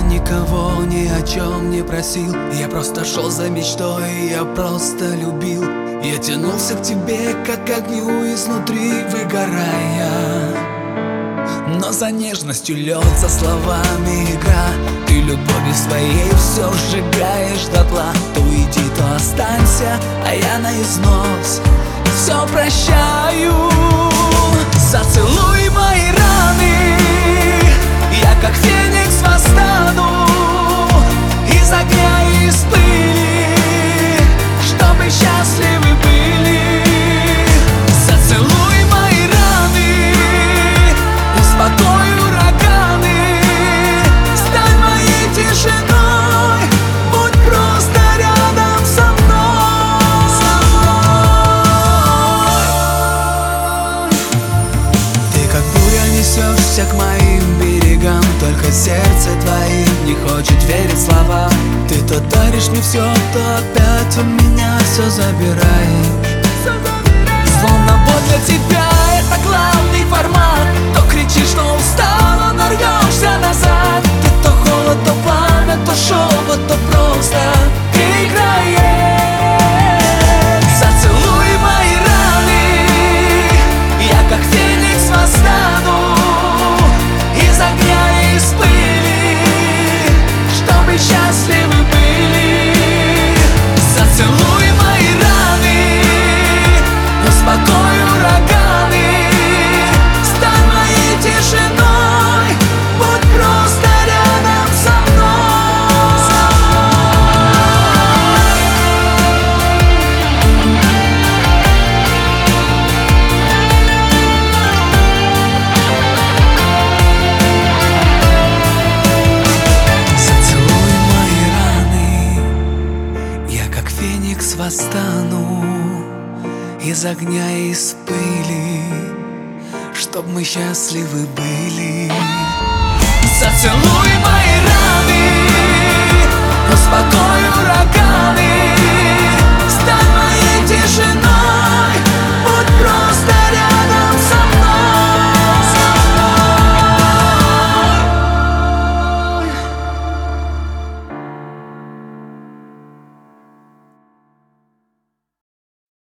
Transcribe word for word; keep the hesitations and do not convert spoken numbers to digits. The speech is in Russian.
никого ни о чем не просил. Я просто шел за мечтой, я просто любил. Я тянулся к тебе, как к огню изнутри выгорая. Но за нежностью лед, за словами игра. Ты любовью своей все сжигаешь дотла. То уйди, то останься, а я на износ все прощаю. Зацелуй мои раны, я как феникс восстану из огня и из пыли, чтобы счастливы были. Зацелуй мои раны, успокой ураганы, стань моей тишиной, будь просто рядом со мной. Ты как буря несешься к моим берегам, только сердце твоим не хочет верить словам. Ты то даришь мне все, то опять у меня все забираешь. Словно вот для тебя это главный формат. То кричишь, что устала, но рвешься назад. Ты то холод, то пламя, то шепот, то просто играешь. Зацелуй мои раны, я как феникс восстану из огня и из пыли, чтобы счастливы были. Зацелуй мои раны, успокой ураганы, стань моей тишиной, будь просто рядом со восстану из огня и из пыли, чтоб мы счастливы были. Зацелуй мои